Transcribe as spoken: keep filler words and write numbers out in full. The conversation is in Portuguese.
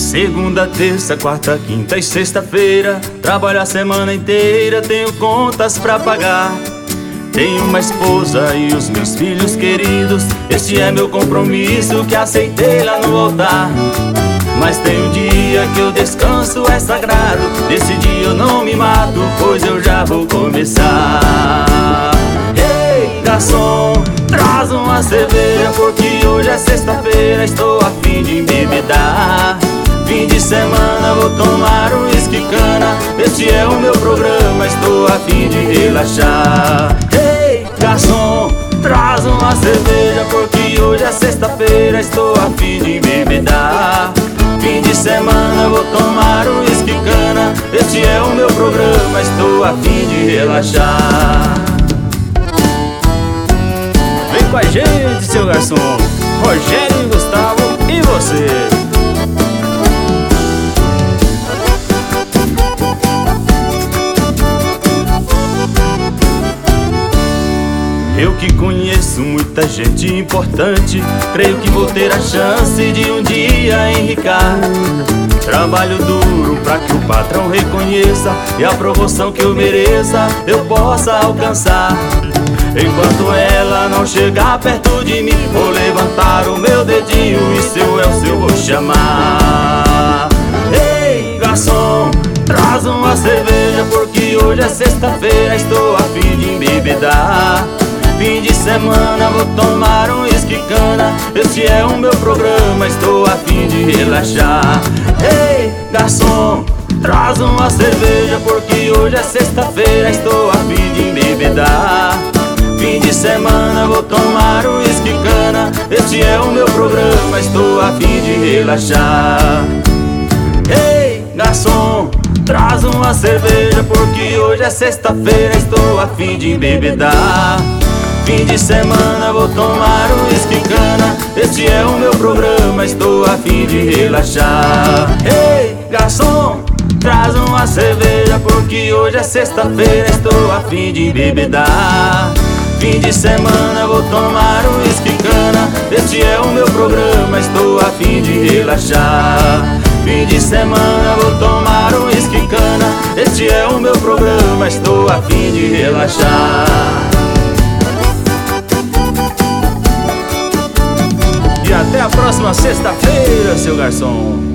Segunda, terça, quarta, quinta e sexta-feira, trabalho a semana inteira, tenho contas pra pagar. Tenho uma esposa e os meus filhos queridos, este é meu compromisso que aceitei lá no altar. Mas tem um dia que eu descanso, é sagrado, nesse dia eu não me mato, pois eu já vou começar. Ei, garçom, traz uma cerveja, porque hoje é sexta-feira, estou a fim de embebedar. Fim de semana vou tomar um uísque cana, este é o meu programa, estou a fim de relaxar. Ei, garçom, traz uma cerveja, porque hoje é sexta-feira, estou a fim de embebedar. Fim de semana vou tomar um uísque cana, este é o meu programa, estou a fim de relaxar. Vem com a gente, seu garçom, Rogério e Gustavo e você. Eu que conheço muita gente importante, creio que vou ter a chance de um dia enricar. Trabalho duro pra que o patrão reconheça e a promoção que eu mereça eu possa alcançar. Enquanto ela não chegar perto de mim, vou levantar o meu dedinho e seu Elcio eu vou chamar. Ei, garçom, traz uma cerveja, porque hoje é sexta-feira, estou a fim de embebedar. Fim de semana vou tomar um uísque cana, este é o meu programa, estou a fim de relaxar. Ei, garçom, traz uma cerveja, porque hoje é sexta-feira, estou a fim de embebedar. Fim de semana vou tomar um uísque cana, este é o meu programa, estou a fim de relaxar. Ei, garçom, traz uma cerveja, porque hoje é sexta-feira, estou a fim de embebedar. Fim de semana vou tomar um uísque cana, este é o meu programa, estou a fim de relaxar. Ei, garçom, traz uma cerveja, porque hoje é sexta-feira, estou a fim de embebedar. Fim de semana vou tomar um uísque cana, este é o meu programa, estou a fim de relaxar. Fim de semana vou tomar um uísque cana, este é o meu programa, estou a fim de relaxar. E até a próxima sexta-feira, seu garçom.